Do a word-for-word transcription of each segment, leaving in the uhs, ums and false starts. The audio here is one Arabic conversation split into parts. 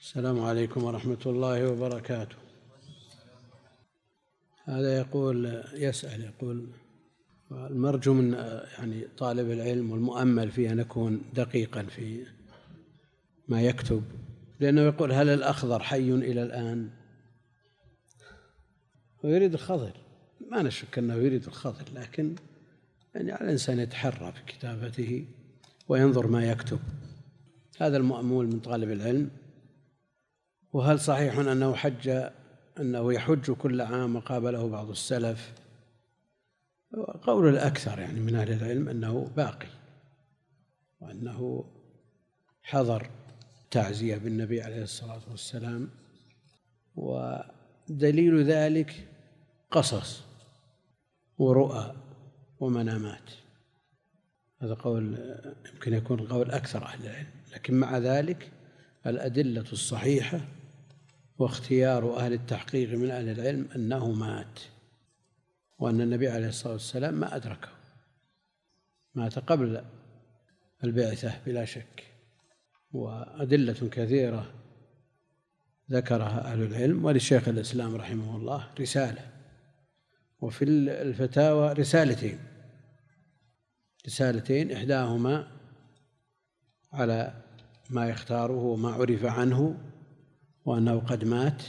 السلام عليكم ورحمة الله وبركاته. هذا يقول يسأل يقول المرجو من يعني طالب العلم والمؤمل في أن يكون دقيقا في ما يكتب، لأنه يقول هل الأخضر حي إلى الآن؟ ويريد الخضر، ما نشك أنه يريد الخضر، لكن يعني على الإنسان يتحرى في كتابته وينظر ما يكتب. هذا المأمول من طالب العلم. وهل صحيح أنه حج أنه يحج كل عام وقابله بعض السلف؟ قول الأكثر يعني من أهل العلم أنه باقي، وأنه حضر تعزية بالنبي عليه الصلاة والسلام، ودليل ذلك قصص ورؤى ومنامات. هذا قول يمكن يكون قول أكثر أهل العلم، لكن مع ذلك الأدلة الصحيحة واختيار أهل التحقيق من أهل العلم أنه مات، وأن النبي عليه الصلاة والسلام ما أدركه، مات قبل البعثة بلا شك. وأدلة كثيرة ذكرها أهل العلم، ولشيخ الإسلام رحمه الله رسالة، وفي الفتاوى رسالتين رسالتين إحداهما على ما يختاره وما عرف عنه وأنه قد مات،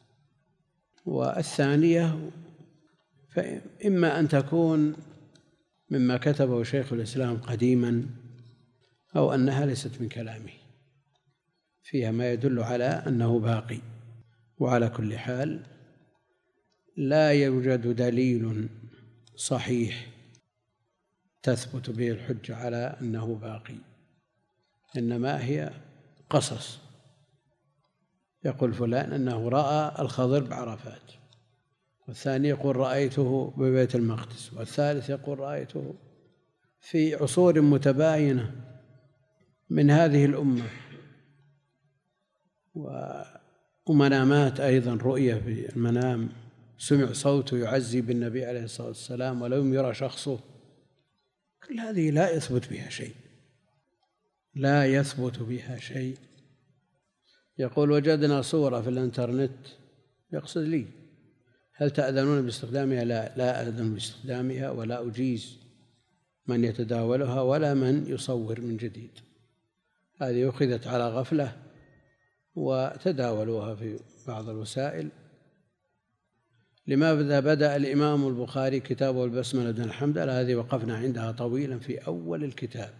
والثانية فإما أن تكون مما كتبه شيخ الإسلام قديما، أو أنها ليست من كلامه، فيها ما يدل على أنه باقي. وعلى كل حال لا يوجد دليل صحيح تثبت به الحجة على أنه باقي، إنما هي قصص. يقول فلان أنه رأى الخضر بعرفات، والثاني يقول رأيته ببيت المقدس، والثالث يقول رأيته في عصور متباينة من هذه الأمة. ومنامات أيضا، رؤية في المنام، سمع صوته يعزي بالنبي عليه الصلاة والسلام ولم يرى شخصه، كل هذه لا يثبت بها شيء لا يثبت بها شيء. يقول وجدنا صورة في الإنترنت، يقصد لي، هل تأذنون باستخدامها؟ لا لا أذن باستخدامها، ولا أجيز من يتداولها ولا من يصور من جديد. هذه أخذت على غفلة وتداولوها في بعض الوسائل. لماذا بدأ الإمام البخاري كتابه البسملة دون الحمد؟ هذه وقفنا عندها طويلا في أول الكتاب.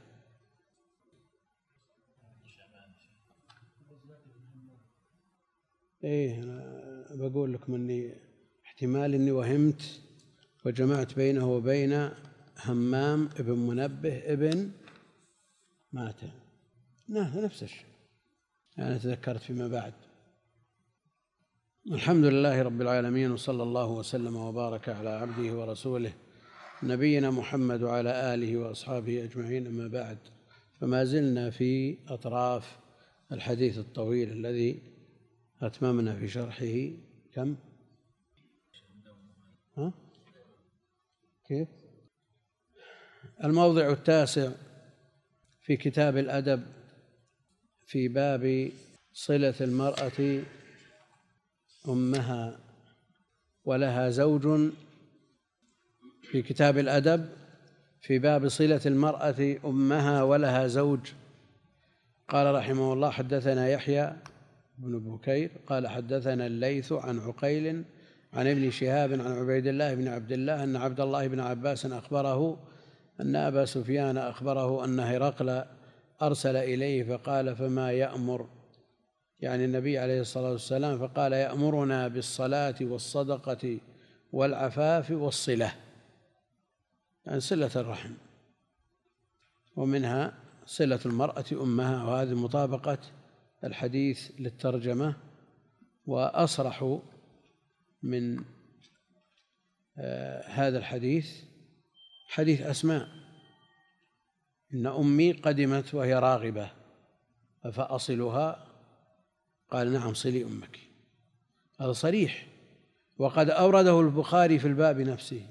إيه، أنا بقول لكم أني احتمال أني وهمت وجمعت بينه وبين همام ابن منبه ابن مات، نفس الشيء، أنا تذكرت فيما بعد. الحمد لله رب العالمين، وصلى الله وسلم وبارك على عبده ورسوله نبينا محمد وعلى آله وأصحابه أجمعين، أما بعد، فما زلنا في أطراف الحديث الطويل الذي أتممنا في شرحه. كم؟ ها؟ كيف؟ الموضع التاسع في كتاب الأدب، في باب صلة المرأة أمها ولها زوج. في كتاب الأدب في باب صلة المرأة أمها ولها زوج، قال رحمه الله حدثنا يحيى بن بكير قال حدثنا الليث عن عقيل عن ابن شهاب عن عبيد الله بن عبد الله أن عبد الله بن عباس أخبره أن أبا سفيان أخبره أن هرقل أرسل إليه فقال فما يأمر، يعني النبي عليه الصلاة والسلام، فقال يأمرنا بالصلاة والصدقة والعفاف والصلة، يعني صلة الرحم، ومنها صلة المرأة أمها. وهذه مطابقة الحديث للترجمة، وأصرح من آه هذا الحديث حديث أسماء، إن أمي قدمت وهي راغبة فأصلها، قال نعم صلي أمك، هذا صريح. وقد أورده البخاري في الباب نفسه.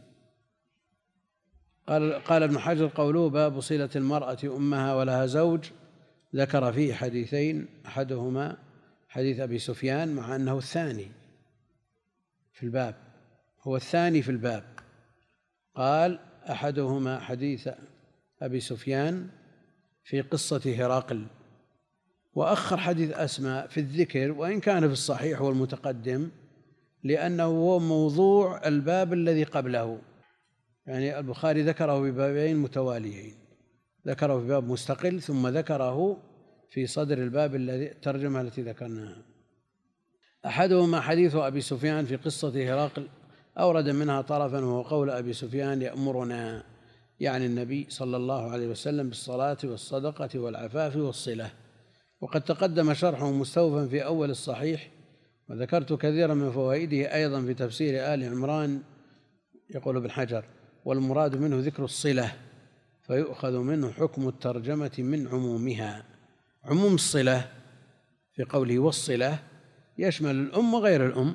قال قال ابن حجر قوله باب صلة المرأة أمها ولها زوج، ذكر فيه حديثين، أحدهما حديث أبي سفيان مع أنه الثاني في الباب، هو الثاني في الباب. قال أحدهما حديث أبي سفيان في قصة هرقل، وأخر حديث أسماء في الذكر، وإن كان في الصحيح والمتقدم، لأنه هو موضوع الباب الذي قبله. يعني البخاري ذكره ببابين متواليين، ذكره في باب مستقل ثم ذكره في صدر الباب الذي الترجمة التي ذكرناها. أحدهما حديث أبي سفيان في قصة هرقل، أورد منها طرفا، وهو قول أبي سفيان يأمرنا، يعني النبي صلى الله عليه وسلم، بالصلاة والصدقة والعفاف والصلة. وقد تقدم شرحه مستوفا في أول الصحيح، وذكرت كثيرا من فوائده أيضا في تفسير آل عمران. يقول ابن حجر: والمراد منه ذكر الصلة، فيؤخذ منه حكم الترجمة من عمومها. عموم الصلة في قوله والصلة يشمل الأم وغير الأم.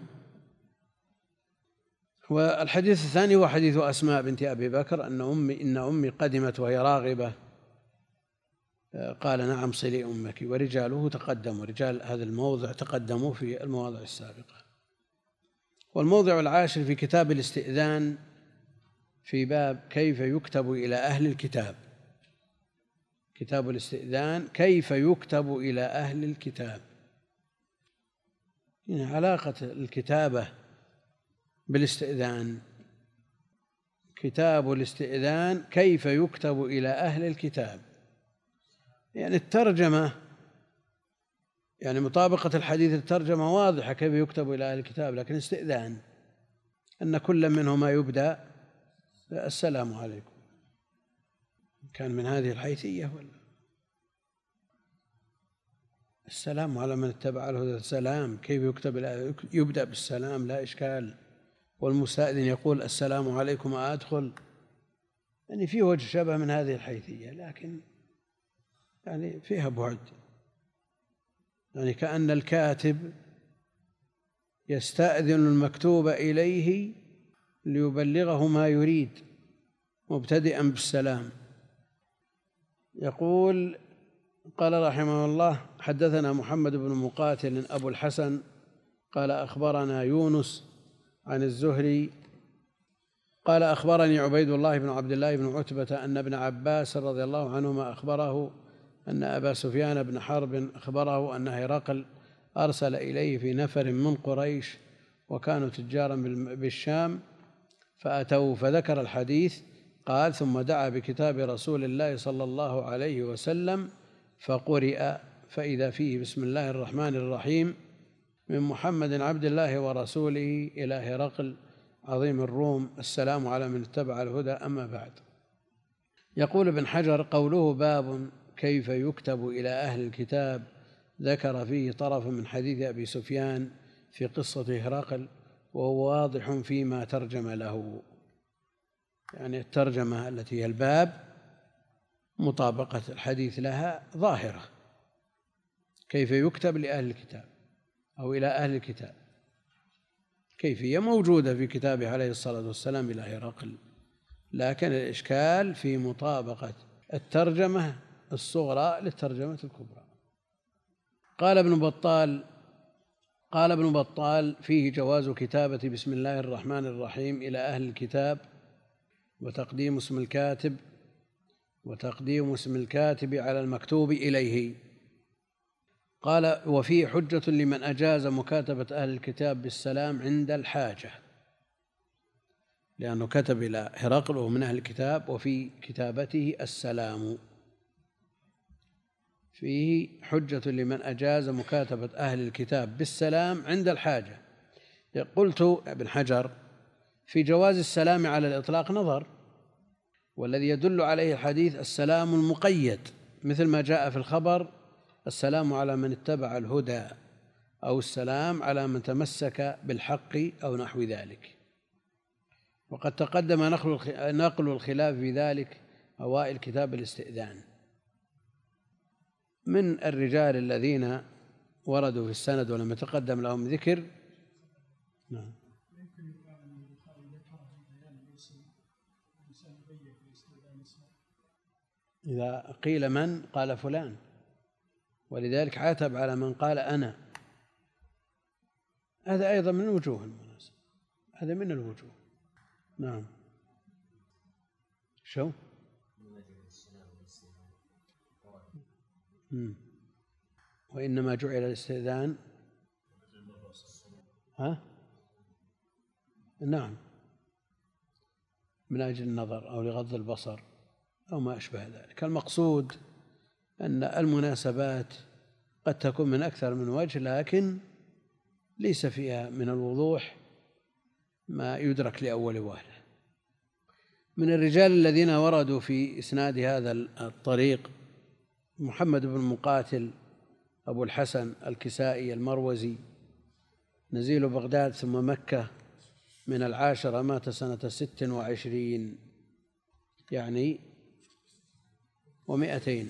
والحديث الثاني هو حديث أسماء بنت أبي بكر أن أمي إن أمي قدمت وهي راغبة، قال: نعم صلي أمك. ورجاله تقدموا، رجال هذا الموضع تقدموا في المواضع السابقة. والموضع العاشر في كتاب الاستئذان في باب كيف يكتب إلى أهل الكتاب. كتاب الاستئذان كيف يكتب إلى أهل الكتاب. يعني علاقة الكتابة بالاستئذان. كتاب الاستئذان كيف يكتب إلى أهل الكتاب، يعني الترجمة، يعني مطابقة الحديث الترجمة واضحة كيف يكتب إلى أهل الكتاب، لكن استئذان أن كل منهما يبدأ السلام عليكم. كان من هذه الحيثية ولا السلام على من اتبع الهدى. السلام كيف يكتب؟ يبدأ بالسلام لا إشكال. والمستأذن يقول: السلام عليكم أدخل. يعني في وجه شبه من هذه الحيثية، لكن يعني فيها بعد. يعني كأن الكاتب يستأذن المكتوب إليه ليبلغه ما يريد مبتدئا بالسلام. يقول: قال رحمه الله: حدثنا محمد بن مقاتل أبو الحسن قال أخبرنا يونس عن الزهري قال أخبرني عبيد الله بن عبد الله بن عتبة أن ابن عباس رضي الله عنهما أخبره أن أبا سفيان بن حرب أخبره أن هرقل أرسل إليه في نفر من قريش، وكانوا تجارا بالشام، فأتوا فذكر الحديث. قال: ثم دعا بكتاب رسول الله صلى الله عليه وسلم فقرئ، فإذا فيه بسم الله الرحمن الرحيم من محمد عبد الله ورسوله إلى هرقل عظيم الروم، السلام على من اتبع الهدى، أما بعد. يقول ابن حجر: قوله باب كيف يكتب إلى أهل الكتاب ذكر فيه طرف من حديث أبي سفيان في قصة هرقل، وهو واضح فيما ترجم له. يعني الترجمة التي هي الباب مطابقة الحديث لها ظاهرة. كيف يكتب لأهل الكتاب أو إلى أهل الكتاب، كيفية موجودة في كتابه عليه الصلاة والسلام إلى هرقل، لكن الإشكال في مطابقة الترجمة الصغرى للترجمة الكبرى. قال ابن بطال قال ابن بطال فيه جواز كتابة بسم الله الرحمن الرحيم إلى أهل الكتاب، وتقديم اسم الكاتب وتقديم اسم الكاتب على المكتوب إليه. قال: وفيه حجة لمن أجاز مكاتبة أهل الكتاب بالسلام عند الحاجة، لأنه كتب إلى هرقل وهو من أهل الكتاب، وفي كتابته السلام. فيه حجة لمن أجاز مكاتبة أهل الكتاب بالسلام عند الحاجة. قلت ابن حجر: في جواز السلام على الإطلاق نظر، والذي يدل عليه الحديث السلام المقيد، مثل ما جاء في الخبر: السلام على من اتبع الهدى، أو السلام على من تمسك بالحق، أو نحو ذلك. وقد تقدم نقل الخلاف في ذلك أوائل كتاب الاستئذان من الرجال الذين وردوا في السند ولم يتقدم لهم ذكر. نعم. إذا قيل من قال فلان، ولذلك عاتب على من قال أنا، هذا أيضا من وجوه المناسبة، هذا من الوجوه. نعم. شو؟ مم. وإنما جعل الاستئذان ها؟ نعم، من أجل النظر أو لغض البصر أو ما أشبه ذلك. المقصود أن المناسبات قد تكون من أكثر من وجه، لكن ليس فيها من الوضوح ما يدرك لأول وهلة. من الرجال الذين وردوا في إسناد هذا الطريق محمد بن مقاتل أبو الحسن الكسائي المروزي، نزيل بغداد ثم مكة، من العاشرة، مات سنة ست وعشرين يعني ومائتين.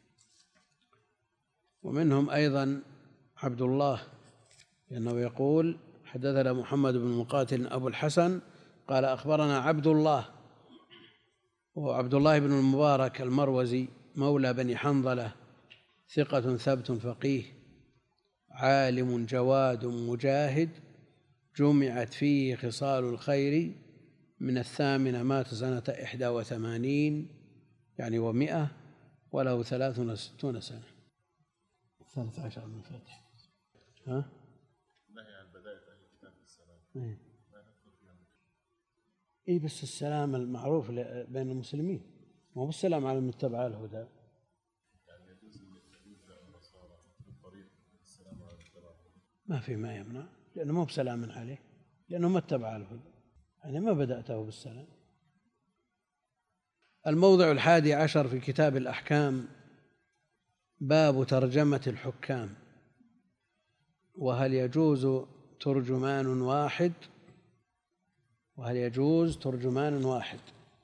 ومنهم أيضا عبد الله، لأنه يقول حدثنا محمد بن مقاتل أبو الحسن قال أخبرنا عبد الله، وعبد الله بن المبارك المروزي مولى بني حنظلة، ثقة ثبت فقيه، عالم جواد مجاهد، جمعت فيه خصال الخير، من الثامنة، مات سنة إحدى وثمانين يعني ومئة، وله ثلاث وستون سنة. ثالث عشر من فتح. ها؟ نهي عن بداية أهل الكتاب بالسلام. إيه. إيه بس السلام المعروف بين المسلمين، مو بالسلام على المتبع الهدى. يعني يجوز أن يبدأ النصارى بالطريق السلام على المتبع، ما في ما يمنع، لأنه مو بسلام عليه، لأنه ما اتبع الهدى، يعني ما بدأته بالسلام. الموضع الحادي عشر في كتاب الأحكام، باب ترجمة الحكام، وهل يجوز ترجمان واحد وهل يجوز ترجمان واحد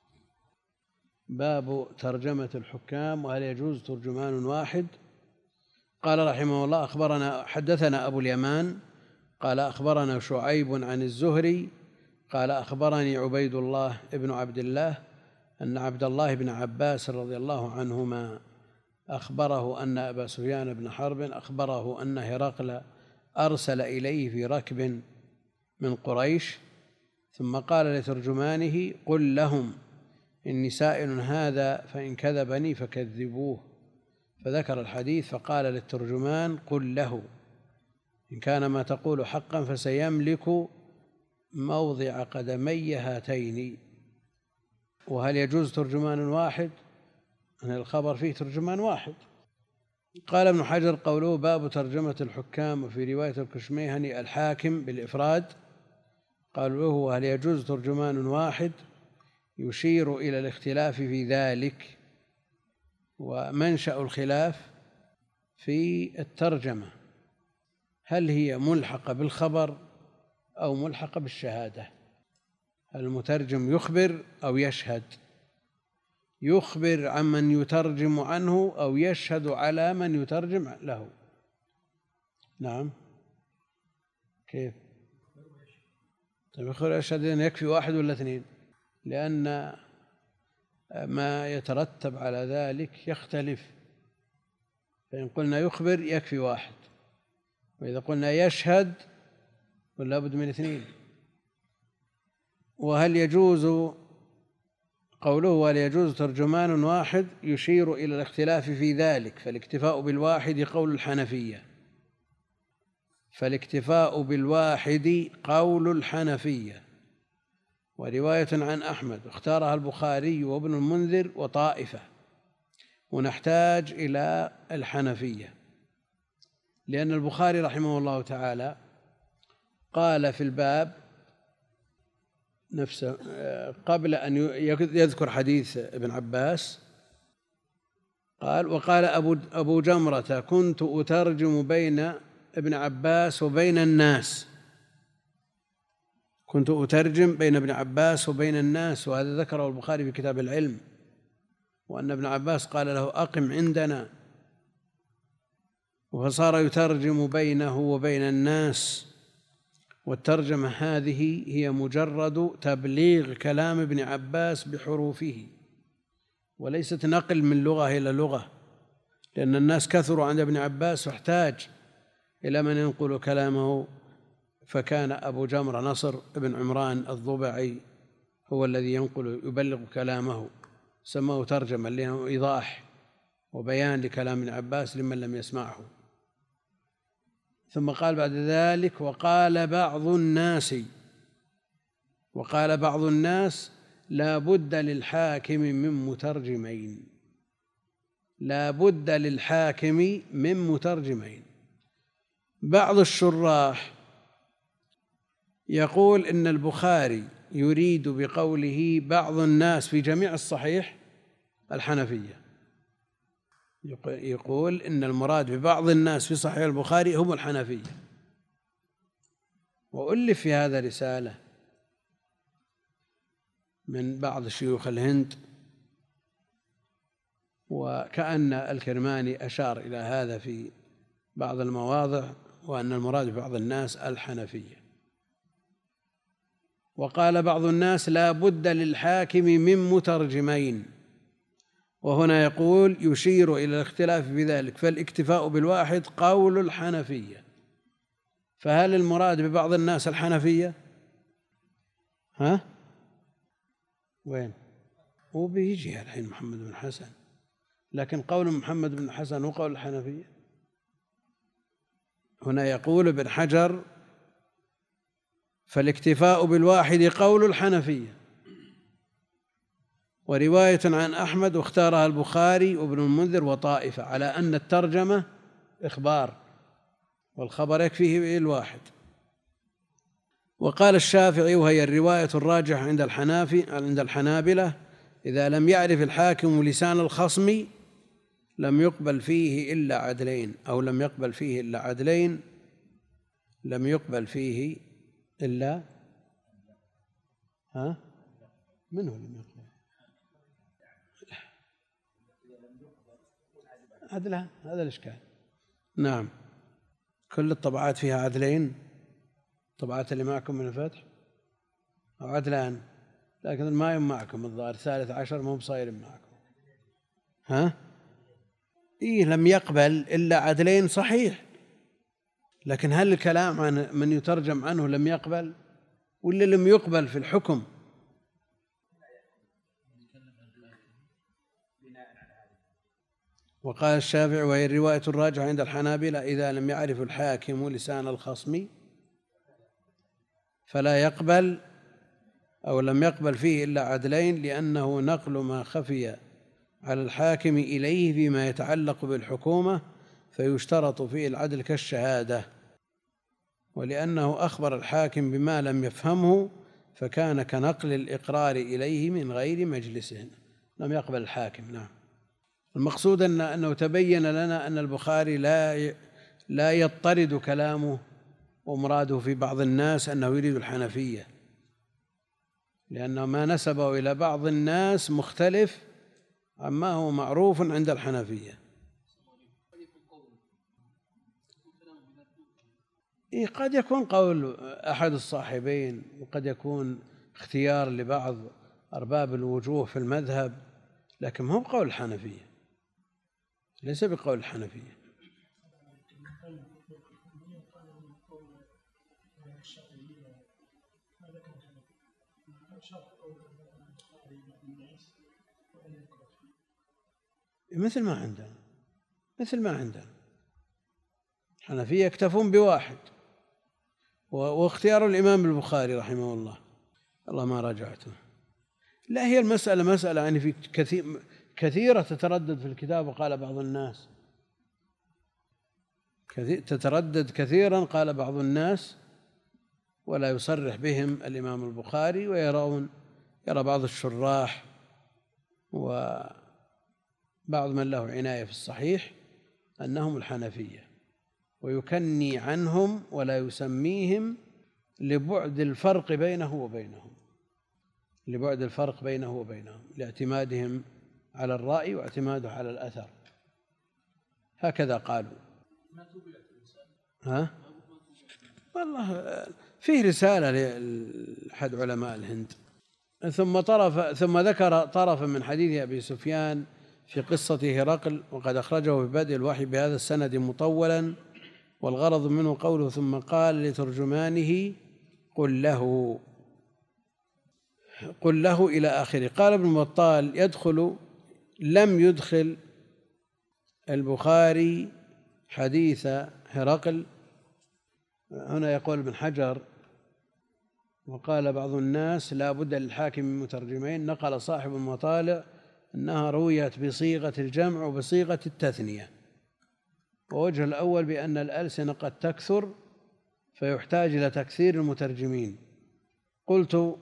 باب ترجمة الحكام وهل يجوز ترجمان واحد. قال رحمه الله أخبرنا حدثنا أبو اليمان قال أخبرنا شعيب عن الزهري قال أخبرني عبيد الله ابن عبد الله أن عبد الله بن عباس رضي الله عنهما أخبره أن أبا سفيان بن حرب أخبره أن هرقل أرسل إليه في ركب من قريش، ثم قال لترجمانه قل لهم إني سائل هذا فإن كذبني فكذبوه، فذكر الحديث فقال للترجمان قل له إن كان ما تقول حقا فسيملك موضع قدمي هاتين. وهل يجوز ترجمان واحد؟ أن الخبر فيه ترجمان واحد. قال ابن حجر قوله باب ترجمة الحكام، وفي رواية الكشميهني الحاكم بالإفراد قالوا له هل يجوز ترجمان واحد، يشير إلى الاختلاف في ذلك، ومنشأ الخلاف في الترجمة هل هي ملحقة بالخبر أو ملحقة بالشهادة. هل المترجم يخبر أو يشهد؟ يخبر عمن يترجم عنه أو يشهد على من يترجم له؟ نعم. كيف؟ طيب يخبر يشهد أن يكفي واحد ولا اثنين؟ لأن ما يترتب على ذلك يختلف، فإن قلنا يخبر يكفي واحد، وإذا قلنا يشهد ولا بد من اثنين. وهل يجوز قوله وهل يجوز ترجمان واحد يشير إلى الاختلاف في ذلك، فالاكتفاء بالواحد قول الحنفية فالاكتفاء بالواحد قول الحنفية ورواية عن أحمد اختارها البخاري وابن المنذر وطائفة، ونحتاج إلى الحنفية لأن البخاري رحمه الله تعالى قال في الباب نفسه قبل أن يذكر حديث ابن عباس قال وقال أبو, أبو جمرة كنت أترجم بين ابن عباس وبين الناس كنت أترجم بين ابن عباس وبين الناس وهذا ذكره البخاري في كتاب العلم، وأن ابن عباس قال له أقم عندنا، فصار يترجم بينه وبين الناس. والترجمة هذه هي مجرد تبليغ كلام ابن عباس بحروفه وليست نقل من لغة إلى لغة، لأن الناس كثروا عند ابن عباس واحتاج إلى من ينقل كلامه فكان أبو جمرة نصر بن عمران الضبعي هو الذي ينقل يبلغ كلامه، سموه ترجمة لأنه إيضاح وبيان لكلام ابن عباس لمن لم يسمعه. ثم قال بعد ذلك: وقال بعض الناس وقال بعض الناس لا بد للحاكم من مترجمين لا بد للحاكم من مترجمين. بعض الشراح يقول إن البخاري يريد بقوله بعض الناس في جميع الصحيح الحنفية، يقول إن المراد ببعض الناس في صحيح البخاري هم الحنفية. وألف في هذا رسالة من بعض شيوخ الهند، وكأن الكرماني أشار إلى هذا في بعض المواضع، وأن المراد ببعض الناس الحنفية. وقال بعض الناس لا بد للحاكم من مترجمين، وهنا يقول يشير إلى الاختلاف بذلك، فالاكتفاء بالواحد قول الحنفية. فهل المراد ببعض الناس الحنفية؟ ها؟ وين؟ هو بيجي الحين محمد بن حسن، لكن قول محمد بن حسن هو قول الحنفية. هنا يقول ابن حجر فالاكتفاء بالواحد قول الحنفية، ورواية عن أحمد واختارها البخاري وابن المنذر وطائفة على أن الترجمة إخبار والخبر يكفيه الواحد. وقال الشافعي وهي الرواية الراجحة عند الحنافي عند الحنابلة: إذا لم يعرف الحاكم لسان الخصم لم يقبل فيه إلا عدلين، أو لم يقبل فيه إلا عدلين لم يقبل فيه إلا ها من هو لم يقبل عدلها؟ هذا الإشكال. نعم، كل الطبعات فيها عدلين، الطبعات اللي معكم من الفتح أو عدلان، لكن ما يم معكم الظاهر الثالث عشر مو بصاير معكم. ها إيه لم يقبل إلا عدلين صحيح، لكن هل الكلام عن من يترجم عنه لم يقبل ولا لم يقبل في الحكم؟ وقال الشافعي وهي الرواية الراجحة عند الحنابلة: إذا لم يعرف الحاكم لسان الخصم فلا يقبل أو لم يقبل فيه إلا عدلين، لأنه نقل ما خفي على الحاكم إليه فيما يتعلق بالحكومة فيشترط فيه العدل كالشهادة، ولأنه أخبر الحاكم بما لم يفهمه فكان كنقل الإقرار إليه من غير مجلسه. لم يقبل الحاكم. نعم، المقصود أن أنه تبين لنا أن البخاري لا لا يضطرد كلامه ومراده في بعض الناس أنه يريد الحنفية، لأنه ما نسبه إلى بعض الناس مختلف عما هو معروف عند الحنفية. إيه قد يكون قول أحد الصاحبين، وقد يكون اختيار لبعض أرباب الوجوه في المذهب، لكن ما هو بقول الحنفية، ليس بقول الحنفية. مثل ما عندنا مثل ما عندنا الحنفية يكتفون بواحد، واختيار الإمام البخاري رحمه الله الله ما راجعته. لا، هي المسألة مسألة يعني في كثير كثيرة تتردد في الكتاب. وقال بعض الناس كثير تتردد كثيرا قال بعض الناس، ولا يصرح بهم الإمام البخاري، ويرون يرى بعض الشراح وبعض من له عناية في الصحيح أنهم الحنفية، ويكني عنهم ولا يسميهم لبعد الفرق بينه وبينهم لبعد الفرق بينه وبينهم لاعتمادهم على الرأي واعتماده على الأثر. هكذا قالوا. ها؟ والله فيه رسالة لأحد علماء الهند. ثم طرف ثم ذكر طرفا من حديث أبي سفيان في قصة هرقل، وقد أخرجه في بدء الوحي بهذا السند مطولا والغرض منه قوله ثم قال لترجمانه قل له قل له إلى آخره. قال ابن بطال يدخل لم يدخل البخاري حديث هرقل. هنا يقول ابن حجر وقال بعض الناس لا بد للحاكم من مترجمين. نقل صاحب المطالع أنها رويت بصيغة الجمع وبصيغة التثنية، ووجه الأول بأن الألسنة قد تكثر فيحتاج إلى تكثير المترجمين. قلت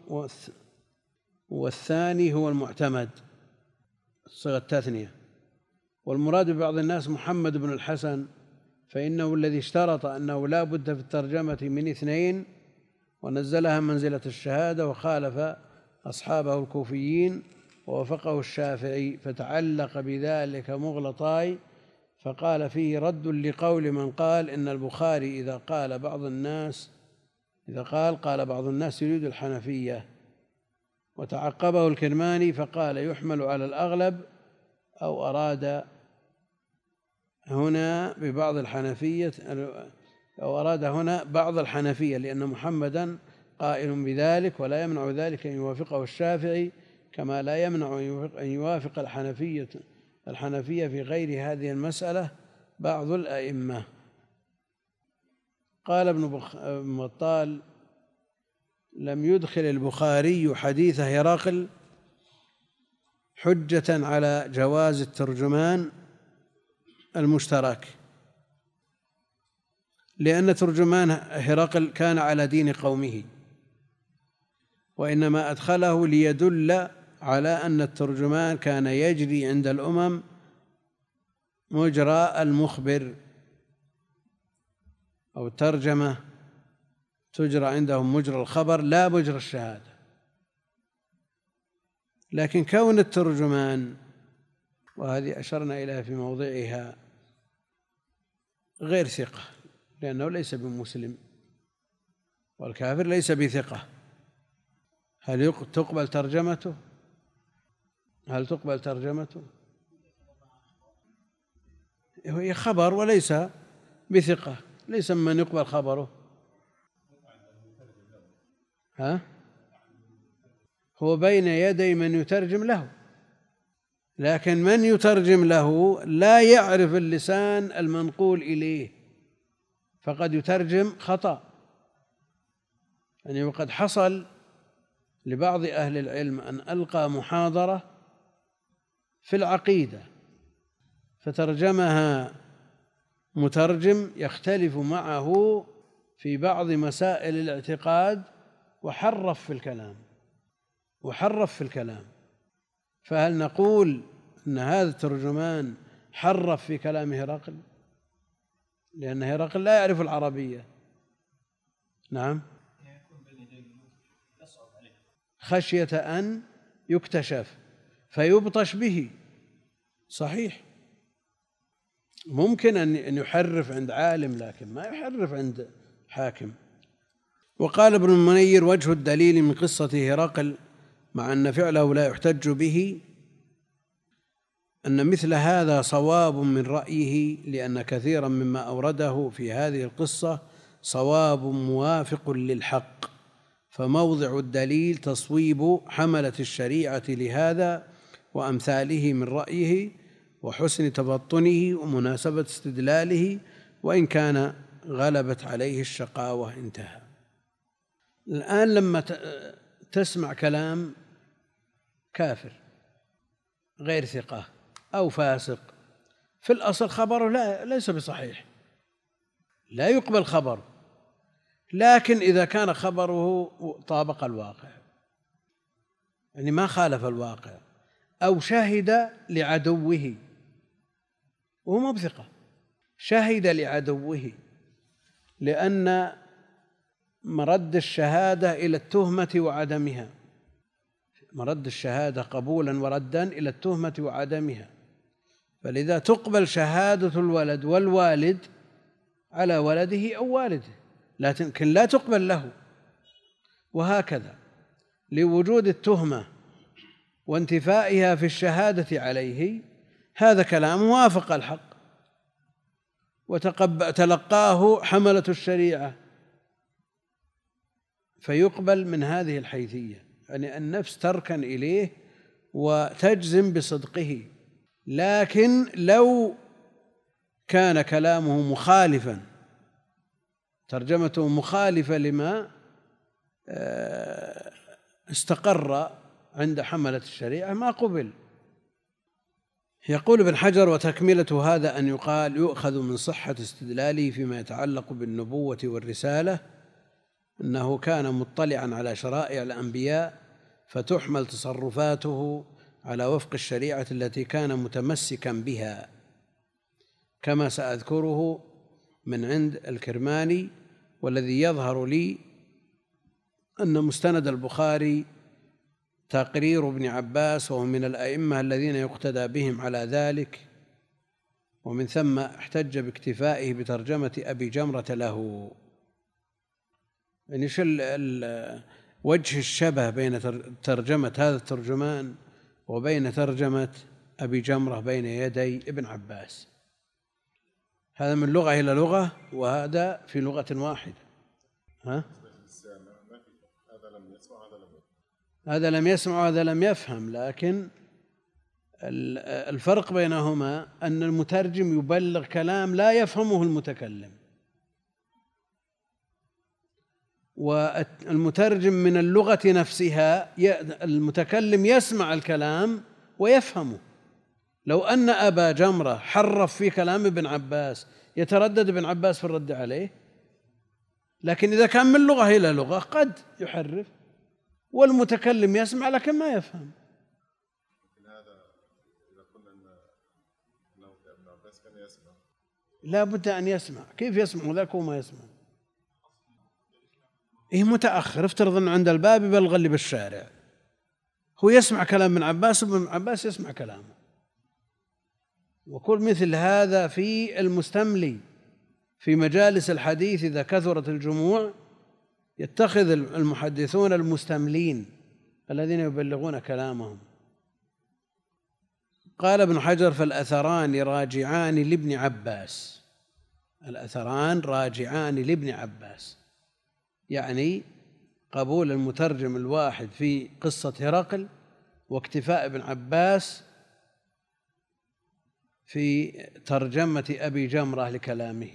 والثاني هو المعتمد صيغة التثنية، والمراد ببعض الناس محمد بن الحسن، فإنه الذي اشترط أنه لا بد في الترجمة من اثنين ونزلها منزلة الشهادة، وخالف أصحابه الكوفيين ووافقه الشافعي، فتعلق بذلك مغلطاي، فقال فيه رد لقول من قال إن البخاري إذا قال بعض الناس إذا قال قال بعض الناس يريد الحنفية. وتعقبه الكرماني فقال يحمل على الأغلب أو أراد هنا ببعض الحنفية أو أراد هنا بعض الحنفية، لأن محمدا قائل بذلك ولا يمنع ذلك أن يوافقه الشافعي، كما لا يمنع أن يوافق الحنفية الحنفية في غير هذه المسألة بعض الأئمة. قال ابن بطال لم يدخل البخاري حديث هرقل حجة على جواز الترجمان المشترك، لأن ترجمان هرقل كان على دين قومه، وإنما أدخله ليدل على أن الترجمان كان يجري عند الأمم مجرى المخبر، أو الترجمة تجرى عندهم مجرى الخبر لا مجرى الشهادة. لكن كون الترجمان، وهذه أشرنا إليها في موضعها، غير ثقة، لأنه ليس بمسلم والكافر ليس بثقة، هل تقبل ترجمته؟ هل تقبل ترجمته؟ هي خبر وليس بثقة، ليس من يقبل خبره. ها؟ هو بين يدي من يترجم له، لكن من يترجم له لا يعرف اللسان المنقول إليه، فقد يترجم خطأ. يعني وقد حصل لبعض أهل العلم أن ألقى محاضرة في العقيدة فترجمها مترجم يختلف معه في بعض مسائل الاعتقاد وحرف في الكلام وحرف في الكلام فهل نقول أن هذا الترجمان حرف في كلام هرقل؟ لأن هرقل لا يعرف العربية. نعم، خشية أن يكتشف فيبطش به. صحيح، ممكن أن يحرف عند عالم لكن ما يحرف عند حاكم. وقال ابن المنير وجه الدليل من قصة هرقل مع أن فعله لا يحتج به أن مثل هذا صواب من رأيه، لأن كثيرا مما أورده في هذه القصة صواب موافق للحق، فموضع الدليل تصويب حملة الشريعة لهذا وأمثاله من رأيه وحسن تبطنه ومناسبة استدلاله، وإن كان غلبت عليه الشقاوة. انتهى. الآن لما تسمع كلام كافر غير ثقة أو فاسق، في الأصل خبره لا ليس بصحيح، لا يقبل خبره، لكن إذا كان خبره طابق الواقع، يعني ما خالف الواقع، أو شهد لعدوه وهو ما بثقة، شهد لعدوه، لأن مرد الشهادة إلى التهمة وعدمها، مرد الشهادة قبولا وردا إلى التهمة وعدمها، فلذا تقبل شهادة الولد والوالد على ولده أو والده، لكن لا تقبل له، وهكذا لوجود التهمة وانتفائها في الشهادة عليه. هذا كلام موافق الحق، وتلقاه حملة الشريعة، فيقبل من هذه الحيثية، يعني النفس تركن إليه وتجزم بصدقه. لكن لو كان كلامه مخالفا، ترجمته مخالفة لما استقر عند حملة الشريعة ما قبل. يقول ابن حجر: وتكملة هذا أن يقال يؤخذ من صحة استدلاله فيما يتعلق بالنبوة والرسالة أنه كان مطلعا على شرائع الأنبياء، فتحمل تصرفاته على وفق الشريعة التي كان متمسكا بها، كما سأذكره من عند الكرماني. والذي يظهر لي أن مستند البخاري تقرير ابن عباس، وهو من الأئمة الذين يقتدى بهم على ذلك، ومن ثم احتج باكتفائه بترجمة أبي جمرة له. يعني شو وجه الشبه بين ترجمة هذا الترجمان وبين ترجمة أبي جمرة بين يدي ابن عباس؟ هذا من لغة إلى لغة، وهذا في لغة واحدة. ها؟ هذا لم يسمع وهذا لم يفهم، لكن الفرق بينهما أن المترجم يبلغ كلام لا يفهمه المتكلم، والمترجم من اللغة نفسها المتكلم يسمع الكلام ويفهمه. لو أن أبا جمرة حرف في كلام ابن عباس يتردد ابن عباس في الرد عليه، لكن إذا كان من لغة إلى لغة قد يحرف والمتكلم يسمع لكن ما يفهم. هذا إذا قلنا أنه ابن عباس كان يسمع، لا بد أن يسمع. كيف يسمع ذاك وما يسمع؟ إيه متأخر، افترض أنه عند الباب يبلغ اللي بالشارع، هو يسمع كلام ابن عباس وابن عباس يسمع كلامه. وكل مثل هذا في المستملي في مجالس الحديث إذا كثرت الجموع يتخذ المحدثون المستملين الذين يبلغون كلامهم. قال ابن حجر: فالأثران راجعان لابن عباس. الأثران راجعان لابن عباس، يعني قبول المترجم الواحد في قصة هرقل واكتفاء ابن عباس في ترجمة أبي جمرة لكلامه.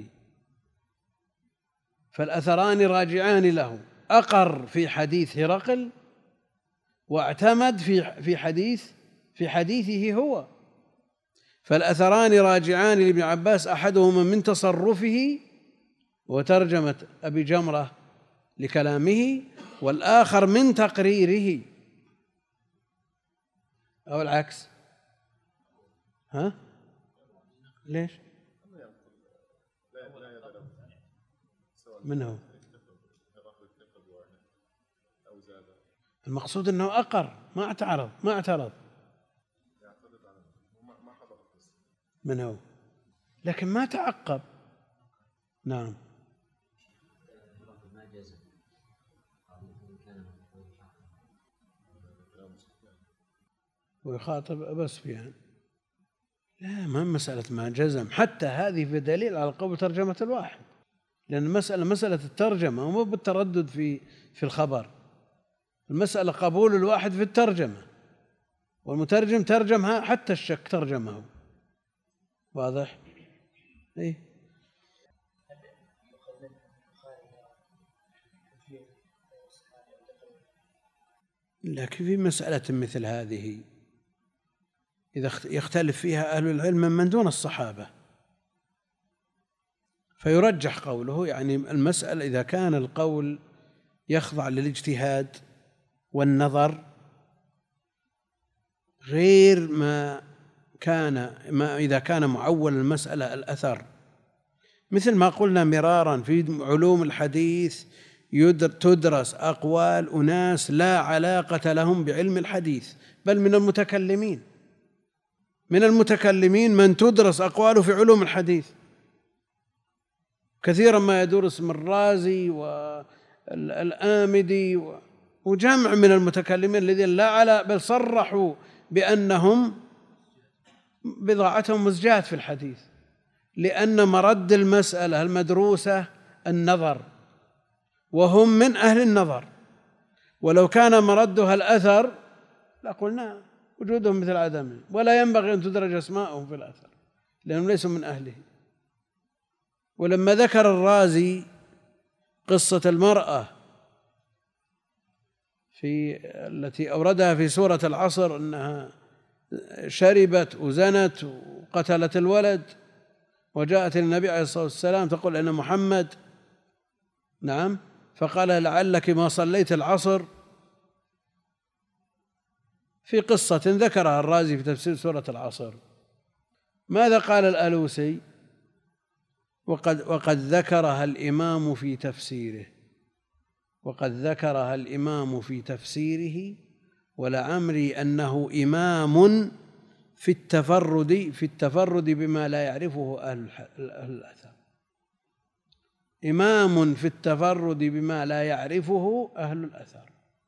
فالأثران راجعان له، أقر في حديث هرقل واعتمد في في حديث في حديثه هو. فالأثران راجعان لابن عباس، أحدهما من تصرفه وترجمة أبي جمرة لكلامه، والآخر من تقريره، أو العكس. ها؟ ليش؟ من هو؟ المقصود أنه أقر، ما اعترض ما اعترض من هو، لكن ما تعقب. نعم. ويخاطب أبا سفيان. لا، ما مسألة ما جزم، حتى هذه في دليل على قبول ترجمة الواحد، لأن المسألة مسألة الترجمة ومو بالتردد في في الخبر. المسألة قبول الواحد في الترجمة، والمترجم ترجمها حتى الشك ترجمه. واضح؟ إيه؟ لكن في مسألة مثل هذه إذا يختلف فيها أهل العلم من دون الصحابة فيرجح قوله. يعني المسألة إذا كان القول يخضع للاجتهاد والنظر غير ما كان ما إذا كان معول المسألة الأثر، مثل ما قلنا مرارا في علوم الحديث تدرس أقوال أناس لا علاقة لهم بعلم الحديث، بل من المتكلمين من المتكلمين من تدرس أقواله في علوم الحديث. كثيرا ما يدرس من الرازي والآمدي وجمع من المتكلمين الذين لا علاقة، بل صرحوا بأنهم بضاعتهم مزجات في الحديث، لأن مرد المسألة المدروسة النظر، وهم من أهل النظر، ولو كان مردها الأثر لقلنا وجودهم مثل عدمه، ولا ينبغي أن تدرج أسماءهم في الأثر لأنهم ليسوا من أهله. ولما ذكر الرازي قصة المرأة في التي أوردها في سورة العصر أنها شربت وزنت وقتلت الولد، وجاءت النبي عليه الصلاة والسلام تقول أن محمد نعم، فقال لعلك ما صليت العصر، في قصة ذكرها الرازي في تفسير سورة العصر. ماذا قال الألوسي؟ وقد, وقد ذكرها الإمام في تفسيره وقد ذكرها الإمام في تفسيره ولعمري أنه إمام في التفرد في التفرد بما لا يعرفه أهل الأثر، إمام في التفرد بما لا يعرفه أهل الأثر.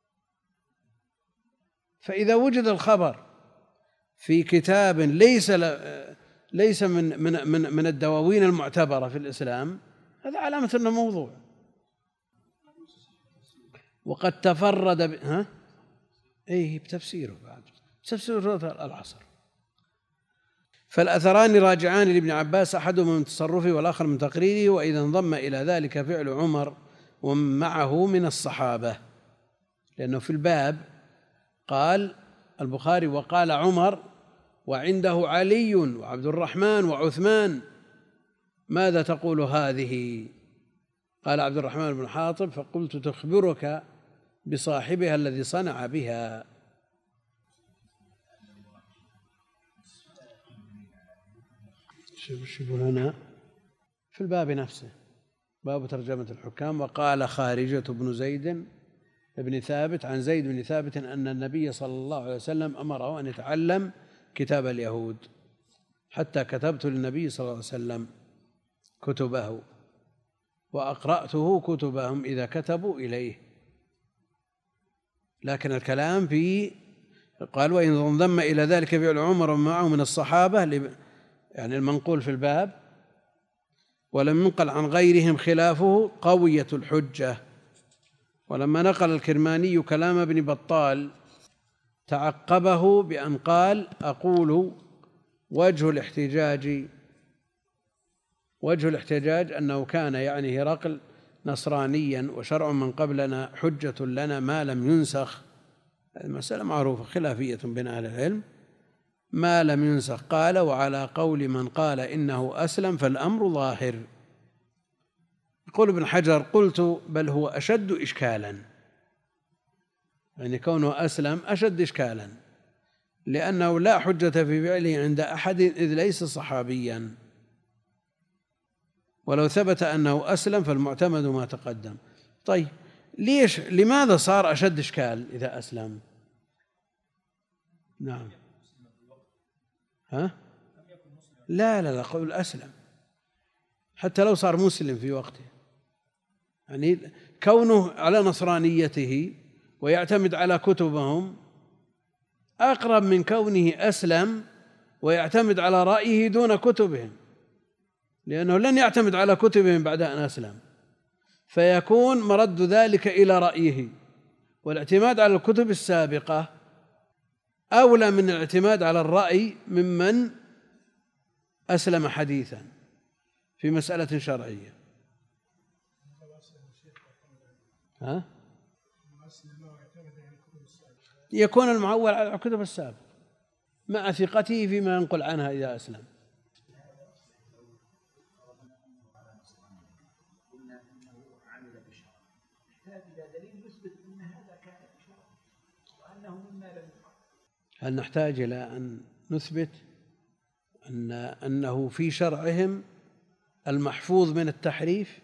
فإذا وجد الخبر في كتاب ليس ليس من من من من الدواوين المعتبرة في الإسلام، هذا علامة أنه موضوع. وقد تفرد ب... ها ايه بتفسيره بعد تفسير سورة العصر. فالأثران راجعان لابن عباس، أحدهما من تصرفه والآخر من تقريره، وإذا انضم إلى ذلك فعل عمر ومن معه من الصحابة، لأنه في الباب قال البخاري وقال عمر وعنده علي وعبد الرحمن وعثمان، ماذا تقول هذه؟ قال عبد الرحمن بن حاطب فقلت تخبرك بصاحبها الذي صنع بها. شوف هنا في الباب نفسه باب ترجمة الحكام، وقال خارجة بن زيد بن ثابت عن زيد بن ثابت أن النبي صلى الله عليه وسلم أمره أن يتعلم كتاب اليهود، حتى كتبت للنبي صلى الله عليه وسلم كتبه وأقرأته كتبهم إذا كتبوا إليه. لكن الكلام في قال وإن انضم إلى ذلك فعل عمر ومعه من الصحابة، يعني المنقول في الباب، ولم ينقل عن غيرهم خلافه قوية الحجة. ولما نقل الكرماني كلام ابن بطال تعقبه بأن قال أقول وجه الاحتجاج وجه الاحتجاج أنه كان يعني هرقل نصرانيا وشرع من قبلنا حجة لنا ما لم ينسخ. المسألة معروفة خلافية بين أهل العلم، ما لم ينسخ. قال وعلى قول من قال إنه أسلم فالأمر ظاهر. يقول ابن حجر قلت بل هو أشد إشكالا، يعني كونه أسلم أشد إشكالا، لأنه لا حجة في فعله عند أحد إذ ليس صحابيا، ولو ثبت أنه أسلم فالمعتمد ما تقدم. طيب ليش لماذا صار أشد إشكال إذا أسلم؟ نعم ها؟ لا لا لا قول أسلم حتى لو صار مسلم في وقته، يعني كونه على نصرانيته ويعتمد على كتبهم أقرب من كونه أسلم ويعتمد على رأيه دون كتبهم، لأنه لن يعتمد على كتبهم بعد أن أسلم، فيكون مرد ذلك إلى رأيه، والاعتماد على الكتب السابقة أولى من الاعتماد على الرأي ممن أسلم حديثا في مسألة شرعية. ها؟ يكون المعول على الكتب السابقة مع ثقته فيما ينقل عنها إذا أسلم. هل نحتاج إلى أن نثبت أن أنه في شرعهم المحفوظ من التحريف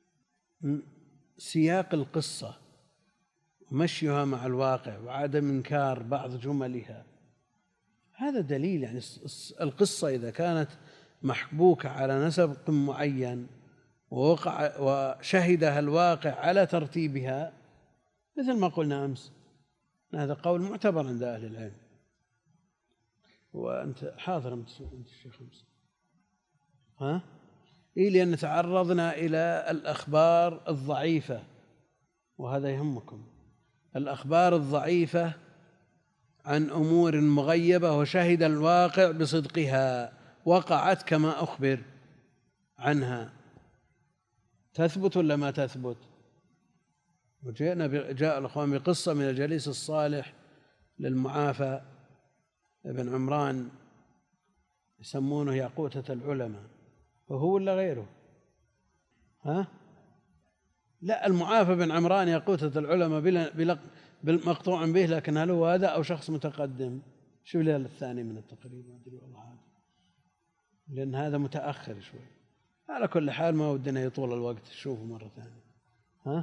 سياق القصة ومشيها مع الواقع وعدم إنكار بعض جملها، هذا دليل. يعني القصة إذا كانت محبوكة على نسق معين ووقع وشهدها الواقع على ترتيبها، مثل ما قلنا أمس، هذا قول معتبر عند أهل العلم. وأنت حاضر أنت الشيخ أمس ها؟ إيه، لأن تعرضنا إلى الأخبار الضعيفة، وهذا يهمكم، الأخبار الضعيفة عن أمور مغيبة وشهد الواقع بصدقها، وقعت كما أخبر عنها، تثبت ولا ما تثبت؟ وجاءنا جاء الأخوان بقصة من الجليس الصالح للمعافى ابن عمران يسمونه ياقوتة العلماء، وهو ولا غيره؟ ها؟ لا، المعافى بن عمران ياقوتة العلماء بلا بالمقطوع به، لكن هل هو هذا أو شخص متقدم؟ شوف لي الثاني من التقريب، ما أدري والله هذا، لأن هذا متأخر شوي. على كل حال ما ودنا يطول الوقت، تشوفه مرة ثانية. ها؟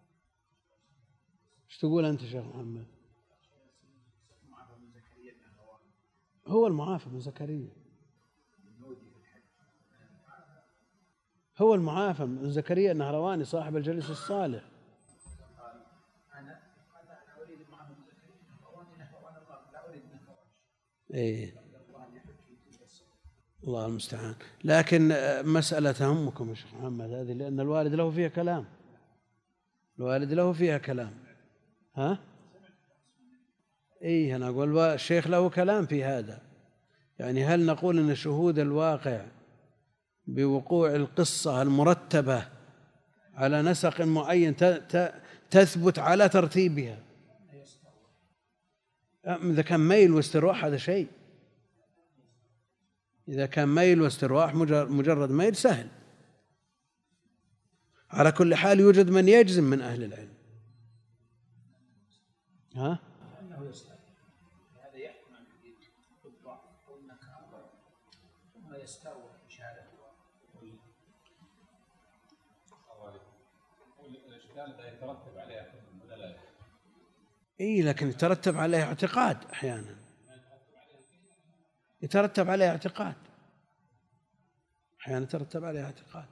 ايش تقول أنت شيخ محمد؟ هو المعافى بن زكريا، هو المعافى بن زكريا النهرواني صاحب الجليس الصالح. إيه، الله المستعان. لكن مسألة تهمكم يا شيخ محمد هذه، لأن الوالد له فيها كلام، الوالد له فيها كلام. ها؟ إيه، أنا أقول الشيخ له كلام في هذا، يعني هل نقول أن شهود الواقع بوقوع القصة المرتبة على نسق معين تثبت على ترتيبها؟ إذا كان ميل واسترواح هذا شيء، إذا كان ميل واسترواح مجرد ميل سهل. على كل حال يوجد من يجزم من أهل العلم. ها؟ هذا يحكم عن بالضعف والنكارة ثم يستروح بشهادة الاشكال لا يترتب عليها حكم ولا لا؟ اي، لكن يترتب عليها اعتقاد، احيانا يترتب عليها اعتقاد، احيانا يترتب عليها اعتقاد.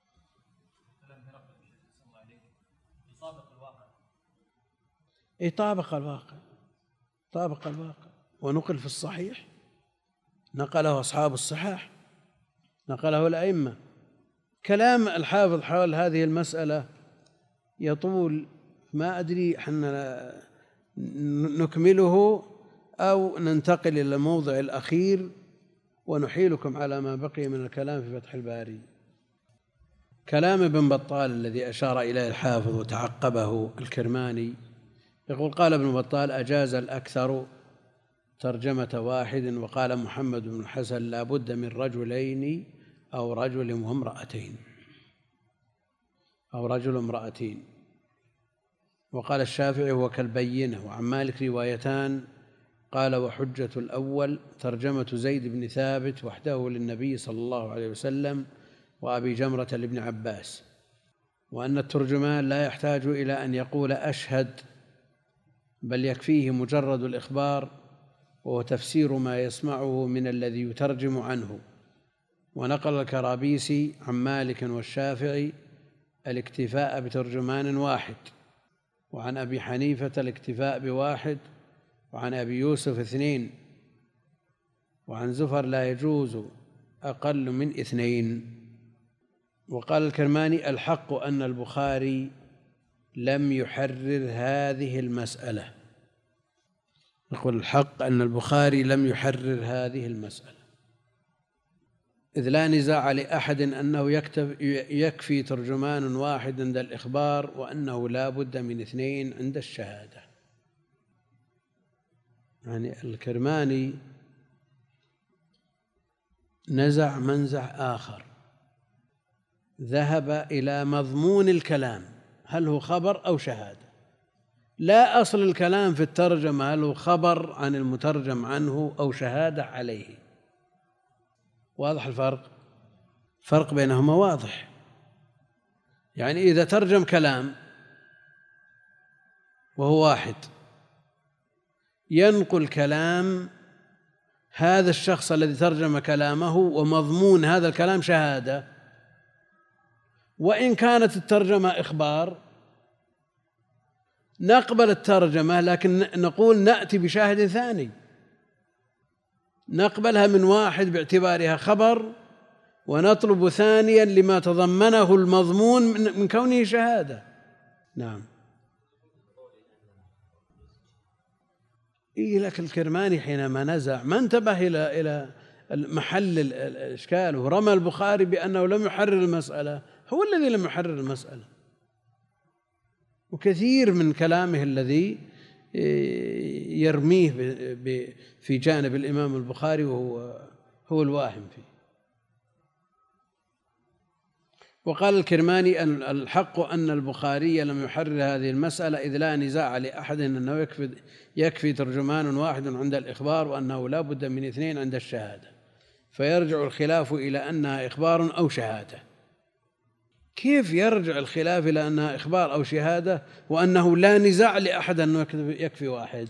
اي، طابق الواقع، طابق الواقع، ونقل في الصحيح، نقله أصحاب الصحاح، نقله الأئمة. كلام الحافظ حول هذه المسألة يطول، ما أدري حنا نكمله أو ننتقل إلى الموضع الأخير ونحيلكم على ما بقي من الكلام في فتح الباري. كلام ابن بطال الذي أشار إليه الحافظ وتعقبه الكرماني، يقول: قال ابن بطال: أجاز الأكثر ترجمة واحد، وقال محمد بن الحسن: لا بد من رجلين أو رجل وامرأتين أو رجل امرأتين. وقال الشافعي: هو كالبينة. وعن مالك روايتان، قال: وحجة الأول ترجمة زيد بن ثابت وحده للنبي صلى الله عليه وسلم وأبي جمرة لابن عباس، وأن الترجمان لا يحتاج إلى أن يقول أشهد، بل يكفيه مجرد الإخبار، وهو تفسير ما يسمعه من الذي يترجم عنه. ونقل الكرابيسي عن مالك والشافعي الاكتفاء بترجمان واحد، وعن أبي حنيفة الاكتفاء بواحد، وعن أبي يوسف اثنين، وعن زفر لا يجوز أقل من اثنين. وقال الكرماني: الحق أن البخاري لم يحرر هذه المسألة. نقول الحق أن البخاري لم يحرر هذه المسألة، إذ لا نزاع لأحد أنه يكفي ترجمان واحد عند الإخبار، وأنه لا بد من اثنين عند الشهادة. يعني الكرماني نزع منزع آخر، ذهب إلى مضمون الكلام، هل هو خبر أو شهادة؟ لا أصل الكلام في الترجمة هل هو خبر عن المترجم عنه أو شهادة عليه. واضح الفرق؟ فرق بينهما واضح. يعني إذا ترجم كلام وهو واحد، ينقل كلام هذا الشخص الذي ترجم كلامه، ومضمون هذا الكلام شهادة، وإن كانت الترجمة إخبار نقبل الترجمة، لكن نقول نأتي بشاهد ثاني، نقبلها من واحد باعتبارها خبر، ونطلب ثانيا لما تضمنه المضمون من كونه شهادة. نعم. إيه لك الكرماني حينما نزع ما انتبه إلى إلى محل الإشكال، ورمى البخاري بأنه لم يحرر المسألة، هو الذي لم يحرر المسألة. وكثير من كلامه الذي يرميه في جانب الإمام البخاري وهو هو الواهم فيه. وقال الكرماني أن الحق أن البخاري لم يحرر هذه المسألة إذ لا نزاع لأحد أنه يكفي, يكفي ترجمان واحد عند الإخبار، وأنه لا بد من اثنين عند الشهادة، فيرجع الخلاف إلى أنها إخبار أو شهادة. كيف يرجع الخلاف إلى أنها إخبار أو شهادة وأنه لا نزاع لأحد أنه يكفي واحد؟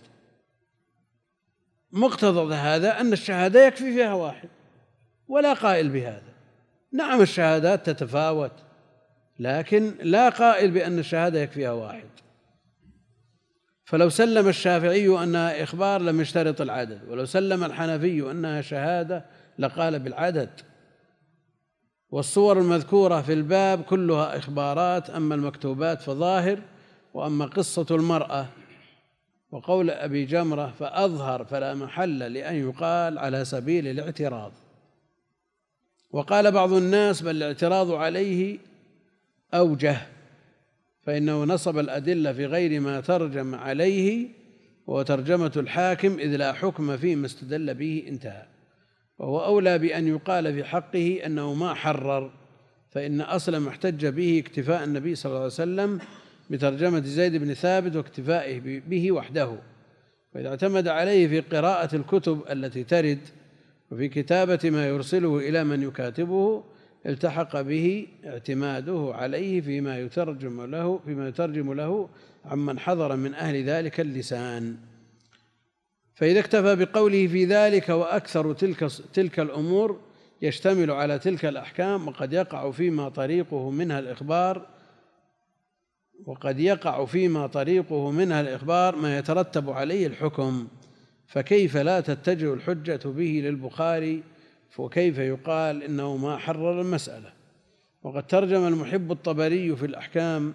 مقتضى هذا أن الشهادة يكفي فيها واحد، ولا قائل بهذا. نعم الشهادات تتفاوت، لكن لا قائل بأن الشهادة يكفيها واحد. فلو سلم الشافعي أنها إخبار لم يشترط العدد، ولو سلم الحنفي أنها شهادة لقال بالعدد. والصور المذكورة في الباب كلها إخبارات، أما المكتوبات فظاهر، وأما قصة المرأة وقول أبي جمرة فأظهر فلا محل لأن يقال على سبيل الاعتراض. وقال بعض الناس بل الاعتراض عليه أوجه، فإنه نصب الأدلة في غير ما ترجم عليه، وترجمة الحاكم إذ لا حكم فيما استدل به انتهى. وهو أولى بأن يقال في حقه أنه ما حرر، فإن أصل ما احتج به اكتفاء النبي صلى الله عليه وسلم بترجمة زيد بن ثابت واكتفائه به وحده، وإذا اعتمد عليه في قراءة الكتب التي ترد وفي كتابة ما يرسله إلى من يكاتبه التحق به اعتماده عليه فيما يترجم له فيما يترجم له عمن حضر من أهل ذلك اللسان. فإذا اكتفى بقوله في ذلك وأكثر تلك تلك الأمور يشتمل على تلك الأحكام، وقد يقع فيما طريقه منها الإخبار وقد يقع فيما طريقه منها الإخبار ما يترتب عليه الحكم، فكيف لا تتجه الحجة به للبخاري؟ وكيف يقال إنه ما حرر المسألة؟ وقد ترجم المحب الطبري في الأحكام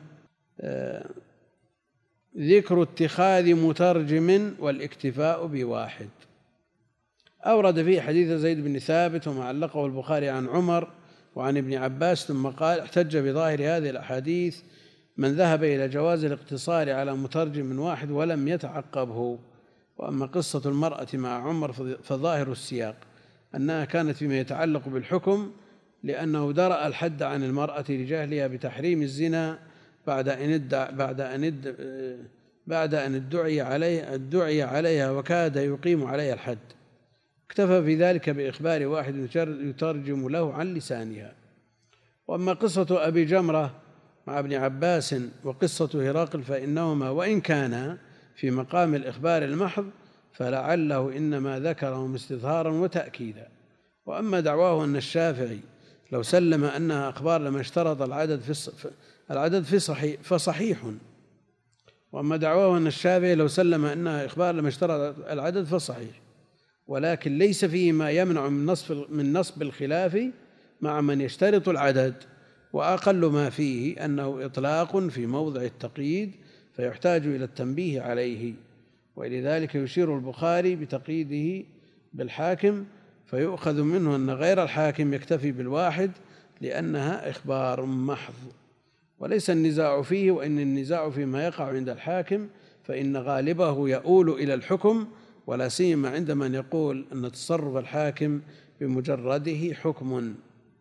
ذكر اتخاذ مترجم والاكتفاء بواحد. أورد فيه حديث زيد بن ثابت وما علقه البخاري عن عمر وعن ابن عباس، ثم قال احتج بظاهر هذه الأحاديث من ذهب إلى جواز الاقتصار على مترجم واحد ولم يتعقبه. وأما قصة المرأة مع عمر فظاهر السياق أنها كانت فيما يتعلق بالحكم، لأنه درأ الحد عن المرأة لجهلها بتحريم الزنا بعد أن ادعى بعد أن بعد أن ادعي عليها ادعي عليها وكاد يقيم عليها الحد، اكتفى في ذلك بإخبار واحد يترجم له عن لسانها. وأما قصة أبي جمرة مع ابن عباس وقصة هرقل فإنهما وإن كانا في مقام الإخبار المحض فلعله إنما ذكرهم استظهارا وتأكيدا. وأما دعواه أن الشافعي لو سلم أنها أخبار لما اشترط العدد في العدد في صحيح فصحيح، وأما دعواه أن الشافعي لو سلم أنها إخبار لما اشترط العدد فصحيح، ولكن ليس فيه ما يمنع من نصب من نصب الخلاف مع من يشترط العدد، وأقل ما فيه أنه إطلاق في موضع التقييد فيحتاج إلى التنبيه عليه. ولذلك يشير البخاري بتقييده بالحاكم، فيؤخذ منه أن غير الحاكم يكتفي بالواحد لأنها إخبار محض، وليس النزاع فيه. وإن النزاع فيما يقع عند الحاكم فإن غالبه يؤول إلى الحكم، ولا سيما عند من يقول أن تصرف الحاكم بمجرده حكم.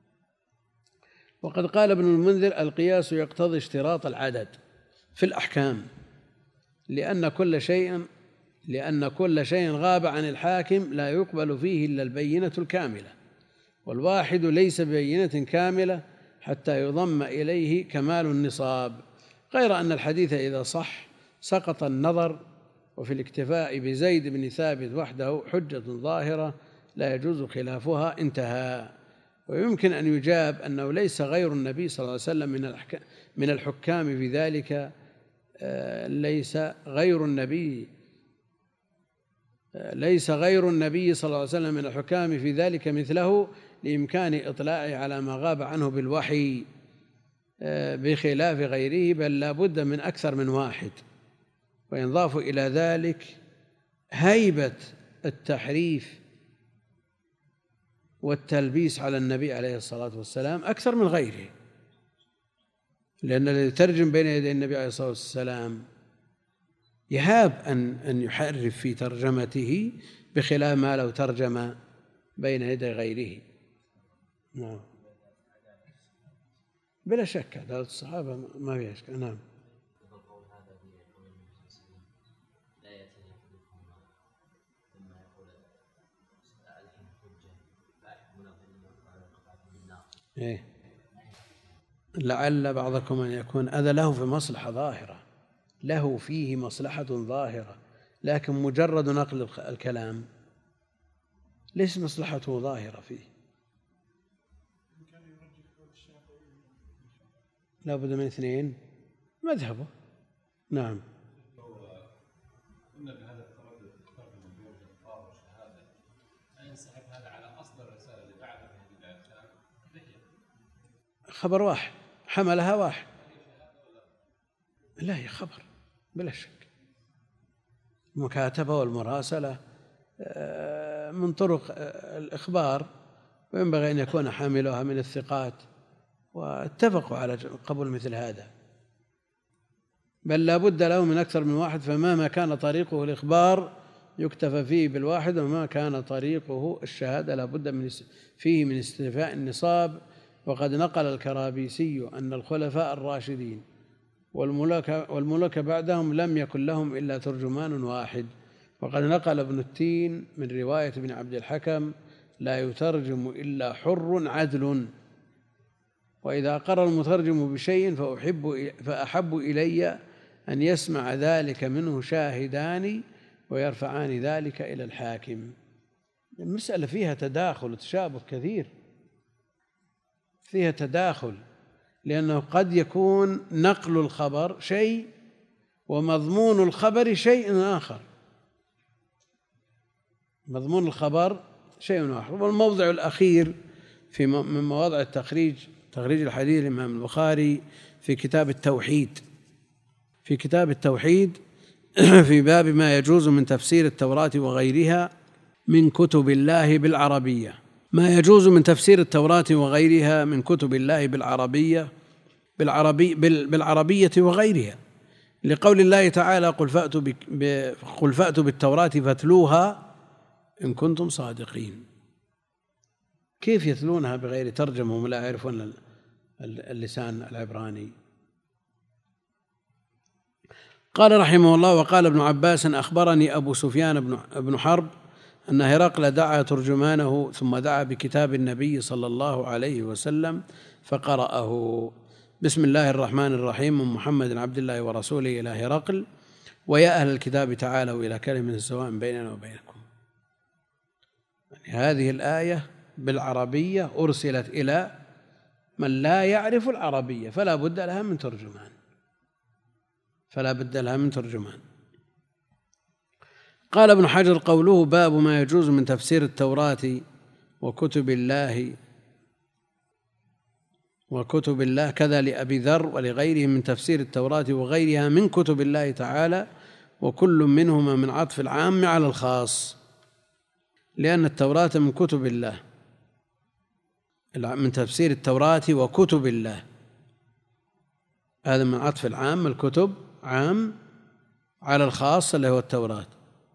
وقد قال ابن المنذر القياس يقتضي اشتراط العدد في الأحكام، لأن كل شيء لأن كل شيء غاب عن الحاكم لا يقبل فيه إلا البينة الكاملة، والواحد ليس ببينة كاملة حتى يضم إليه كمال النصاب، غير أن الحديث إذا صح سقط النظر. وفي الاكتفاء بزيد بن ثابت وحده حجة ظاهرة لا يجوز خلافها، انتهى. ويمكن أن يجاب أنه ليس غير النبي صلى الله عليه وسلم من من الحكام في ذلك ليس غير النبي ليس غير النبي صلى الله عليه وسلم من الحكام في ذلك مثله، لإمكان إطلاعه على ما غاب عنه بالوحي بخلاف غيره، بل لا بد من أكثر من واحد. وينضاف إلى ذلك هيبة التحريف والتلبيس على النبي عليه الصلاة والسلام أكثر من غيره، لأن الذي يترجم بين يدي النبي عليه الصلاة والسلام يهاب أن أن يحرف في ترجمته بخلاف ما لو ترجم بين يدي غيره. نعم بلا شك عدالة الصحابة ما فيها شك. نعم. إيه لعل بعضكم أن يكون هذا له في مصلحة ظاهرة، له فيه مصلحة ظاهرة، لكن مجرد نقل الكلام ليس مصلحته ظاهرة فيه. لا بد من اثنين مذهبه. نعم. قلنا بهذا التردد الفرق بين الإقرار والشهادة، لا ينسحب هذا على أصل الرسالة اللي بعد هذه الأحكام؟ خبر واحد حملها واحد، لا هي خبر بلا شك. المكاتبة والمراسلة من طرق الإخبار، وينبغي أن يكون حاملها من الثقات، واتفقوا على قبول مثل هذا، بل لا بد له من أكثر من واحد. فمهما كان طريقه الإخبار يكتفى فيه بالواحد، وما كان طريقه الشهادة لا بد من فيه من استيفاء النصاب. وقد نقل الكرابيسي أن الخلفاء الراشدين والملوك والملوك بعدهم لم يكن لهم إلا ترجمان واحد. وقد نقل ابن التين من رواية ابن عبد الحكم: لا يترجم إلا حر عدل، وإذا أقر المترجم بشيء فأحب, فأحب إلي أن يسمع ذلك منه شاهدان ويرفعان ذلك إلى الحاكم. المسألة فيها تداخل وتشابه كثير، فيها تداخل، لأنه قد يكون نقل الخبر شيء ومضمون الخبر شيء آخر، مضمون الخبر شيء آخر. والموضع الأخير في من مواضع التخريج تخريج الحديث الإمام البخاري في كتاب التوحيد، في كتاب التوحيد في باب ما يجوز من تفسير التوراة وغيرها من كتب الله بالعربية. ما يجوز من تفسير التوراة وغيرها من كتب الله بالعربية بالعربي بالعربية وغيرها، لقول الله تعالى: قل فأتوا قل فأتوا بالتوراة فاتلوها إن كنتم صادقين. كيف يتلونها بغير ترجمة وهم لا يعرفون اللسان العبراني؟ قال رحمه الله: وقال ابن عباس: أخبرني أبو سفيان بن حرب أن هرقل دعا ترجمانه ثم دعا بكتاب النبي صلى الله عليه وسلم فقرأه: بسم الله الرحمن الرحيم، من محمد عبد الله ورسوله إلى هرقل: ويا أهل الكتاب تعالوا إلى كلمة سواء بيننا وبينكم. يعني هذه الآية بالعربية أرسلت إلى من لا يعرف العربية، فلا بد لها من ترجمان فلا بد لها من ترجمان قال ابن حجر: قوله باب ما يجوز من تفسير التوراة وكتب الله وكتب الله كذا لأبي ذر ولغيره من تفسير التوراة وغيرها من كتب الله تعالى، وكل منهما من عطف العام على الخاص، لأن التوراة من كتب الله، من تفسير التوراة وكتب الله، هذا من عطف العام، الكتب عام على الخاص اللي هو التوراة.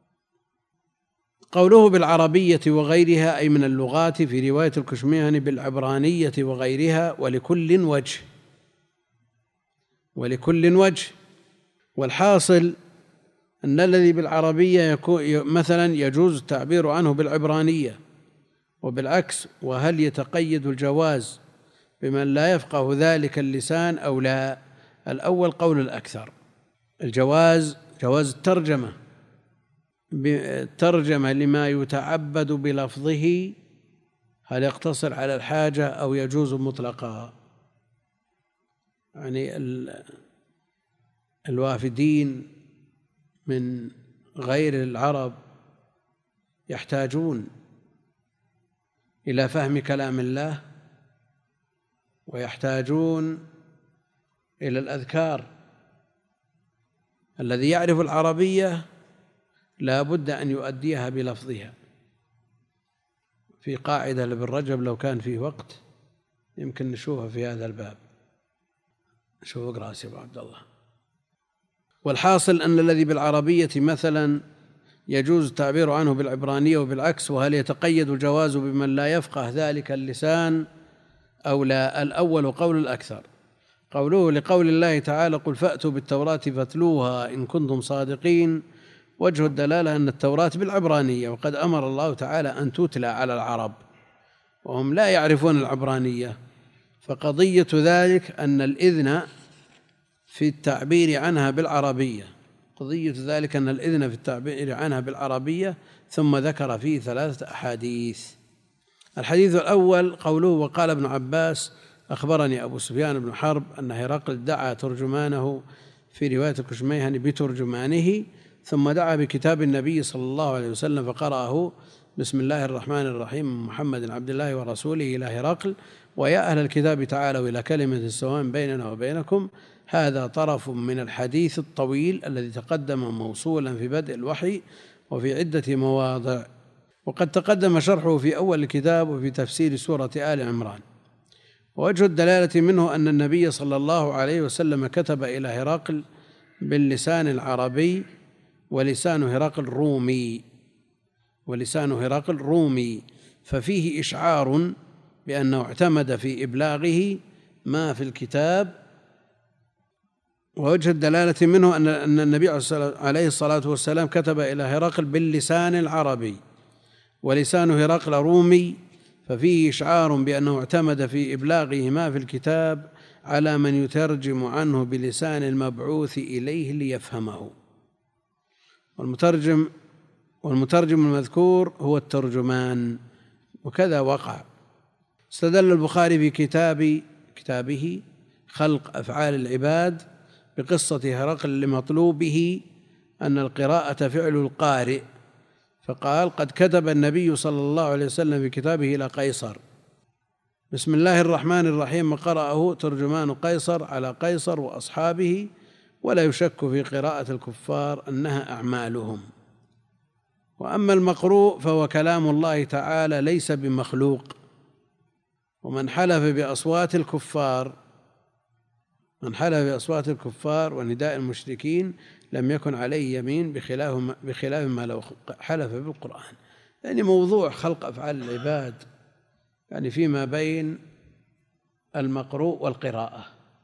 قوله بالعربية وغيرها أي من اللغات، في رواية الكشميهني بالعبرانية وغيرها، ولكل وجه ولكل وجه والحاصل أن الذي بالعربية يكون مثلا يجوز التعبير عنه بالعبرانية وبالعكس. وهل يتقيد الجواز بمن لا يفقه ذلك اللسان أو لا؟ الأول قول الأكثر، الجواز جواز الترجمة ترجمة لما يتعبد بلفظه، هل يقتصر على الحاجة أو يجوز مطلقا؟ يعني الوافدين من غير العرب يحتاجون إلى فهم كلام الله، ويحتاجون إلى الأذكار. الذي يعرف العربية لا بد أن يؤديها بلفظها. في قاعدة لابن رجب لو كان فيه وقت يمكن نشوفها في هذا الباب. شوف اقرأ يا أبو عبد الله. والحاصل أن الذي بالعربية مثلا يجوز التعبير عنه بالعبرانية وبالعكس، وهل يتقيد الجواز بمن لا يفقه ذلك اللسان أو لا؟ الأول قول الأكثر. قوله لقول الله تعالى قل فأتوا بالتوراة فاتلوها إن كنتم صادقين، وجه الدلالة أن التوراة بالعبرانية، وقد أمر الله تعالى أن تتلى على العرب وهم لا يعرفون العبرانية، فقضية ذلك أن الإذن في التعبير عنها بالعربية قضية ذلك أن الإذن في التعبير عنها بالعربية. ثم ذكر فيه ثلاثة أحاديث. الحديث الأول قوله وقال ابن عباس أخبرني أبو سفيان بن حرب أن هرقل دعا ترجمانه في رواية الكشميهني بترجمانه، ثم دعا بكتاب النبي صلى الله عليه وسلم فقرأه بسم الله الرحمن الرحيم محمد عبد الله ورسوله إلى هرقل ويا أهل الكتاب تعالوا إلى كلمة سواء بيننا وبينكم. هذا طرف من الحديث الطويل الذي تقدم موصولا في بدء الوحي وفي عدة مواضع، وقد تقدم شرحه في أول الكتاب وفي تفسير سورة آل عمران. ووجه الدلالة منه أن النبي صلى الله عليه وسلم كتب إلى هرقل باللسان العربي، ولسان هرقل رومي ولسان هرقل رومي ففيه إشعار بأنه اعتمد في إبلاغه ما في الكتاب. ووجه الدلالة منه أن النبي عليه الصلاة والسلام كتب إلى هرقل باللسان العربي، ولسان هرقل رومي ففيه إشعار بأنه اعتمد في إبلاغه ما في الكتاب على من يترجم عنه بلسان المبعوث إليه ليفهمه. والمترجم والمترجم المذكور هو الترجمان، وكذا وقع. استدل البخاري في كتاب كتابه خلق أفعال العباد بقصة هرقل لمطلوبه أن القراءة فعل القارئ، فقال قد كتب النبي صلى الله عليه وسلم في كتابه إلى قيصر بسم الله الرحمن الرحيم، قرأه ترجمان قيصر على قيصر وأصحابه، ولا يشك في قراءة الكفار أنها أعمالهم. وأما المقروء فهو كلام الله تعالى ليس بمخلوق. ومن حلف بأصوات الكفار من حلف بأصوات الكفار ونداء المشركين لم يكن عليه يمين بخلاف بخلاف ما لو حلف بالقرآن. يعني موضوع خلق أفعال العباد يعني فيما بين المقروء والقراءة.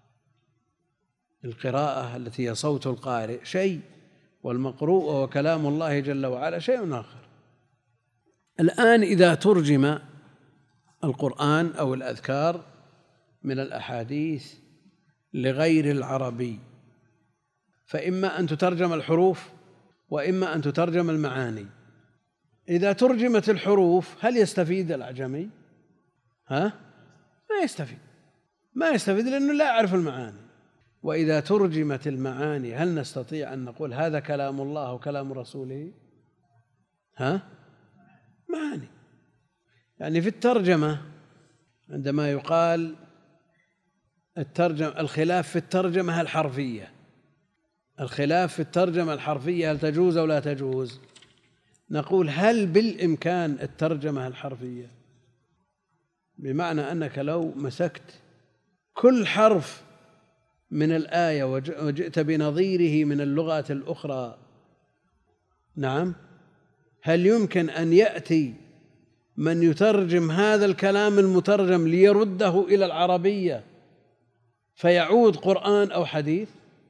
القراءة التي هي صوت القارئ شيء، والمقروء وهو كلام الله جل وعلا شيء آخر. الآن إذا ترجم القرآن أو الأذكار من الأحاديث لغير العربي فإما أن تترجم الحروف وإما أن تترجم المعاني. إذا ترجمت الحروف هل يستفيد الأعجمي؟ ها؟ ما يستفيد ما يستفيد لأنه لا يعرف المعاني. وإذا ترجمت المعاني هل نستطيع أن نقول هذا كلام الله وكلام رسوله؟ ها؟ معاني. يعني في الترجمة عندما يقال الترجمة الخلاف في الترجمة الحرفية الخلاف في الترجمة الحرفية هل تجوز أو لا تجوز؟ نقول هل بالإمكان الترجمة الحرفية؟ بمعنى أنك لو مسكت كل حرف من الآية وجئت بنظيره من اللغات الأخرى، نعم، هل يمكن أن يأتي من يترجم هذا الكلام المترجم ليرده إلى العربية فيعود قرآن أو حديث؟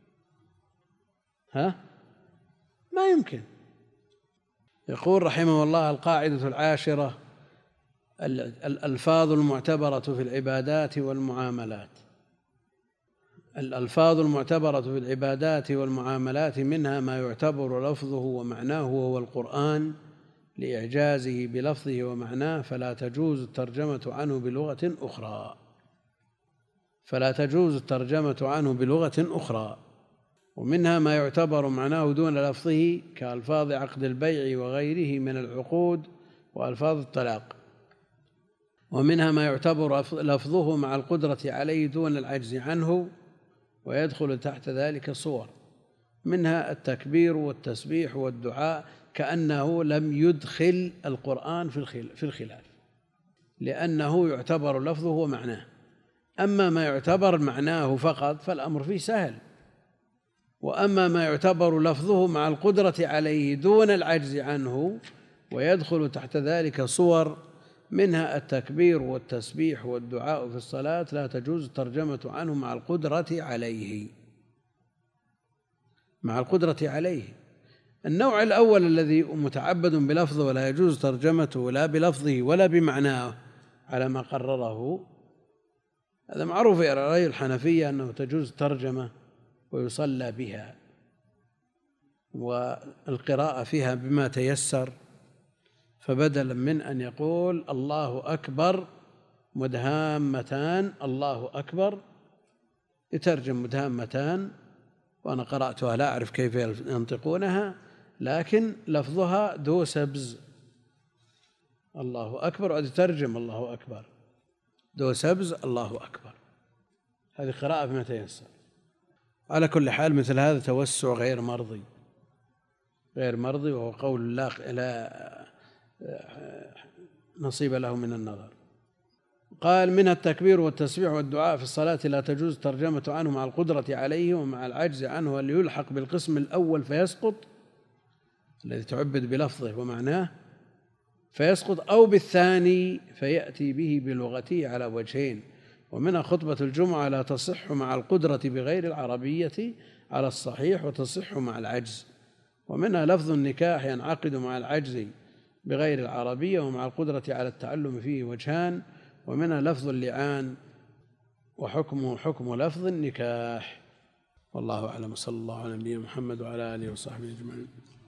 ها؟ ما يمكن. يقول رحمه الله القاعدة العاشرة الألفاظ المعتبرة في العبادات والمعاملات. الألفاظ المعتبرة في العبادات والمعاملات منها ما يعتبر لفظه ومعناه وهو القرآن لإعجازه بلفظه ومعناه، فلا تجوز الترجمة عنه بلغة أخرى فلا تجوز الترجمة عنه بلغة أخرى ومنها ما يعتبر معناه دون لفظه كألفاظ عقد البيع وغيره من العقود وألفاظ الطلاق. ومنها ما يعتبر لفظه مع القدرة عليه دون العجز عنه، ويدخل تحت ذلك صور، منها التكبير والتسبيح والدعاء، كأنه لم يدخل القرآن في الخلاف، لأنه يعتبر لفظه ومعناه. أما ما يعتبر معناه فقط فالأمر فيه سهل، وأما ما يعتبر لفظه مع القدرة عليه دون العجز عنه ويدخل تحت ذلك صور، منها التكبير والتسبيح والدعاء في الصلاة لا تجوز الترجمة عنه مع القدرة عليه مع القدرة عليه. النوع الأول الذي متعبد بلفظه ولا يجوز ترجمته لا بلفظه ولا بمعناه على ما قرره، هذا معروف في رأي الحنفية أنه تجوز ترجمة ويصلى بها والقراءة فيها بما تيسر، فبدلا من أن يقول الله أكبر مدهامتان الله أكبر يترجم مدهامتان، وأنا قرأتها لا أعرف كيف ينطقونها، لكن لفظها دو سبز الله أكبر، وأن يترجم الله أكبر دو سبز الله أكبر، هذه قراءة بما تيسر. على كل حال مثل هذا توسع غير مرضي غير مرضي وهو قول لا, لا نصيب له من النظر. قال منها التكبير والتسبيح والدعاء في الصلاة لا تجوز ترجمة عنه مع القدرة عليه ومع العجز عنه، اللي يلحق بالقسم الأول فيسقط، الذي تعبد بلفظه ومعناه فيسقط، أو بالثاني فيأتي به بلغته على وجهين. ومنها خطبة الجمعة لا تصح مع القدرة بغير العربية على الصحيح وتصح مع العجز. ومنها لفظ النكاح ينعقد مع العجز بغير العربية ومع القدرة على التعلم فيه وجهان. ومنها لفظ اللعان وحكمه حكم لفظ النكاح. والله أعلم، صلى الله على نبينا محمد وعلى آله وصحبه أجمعين.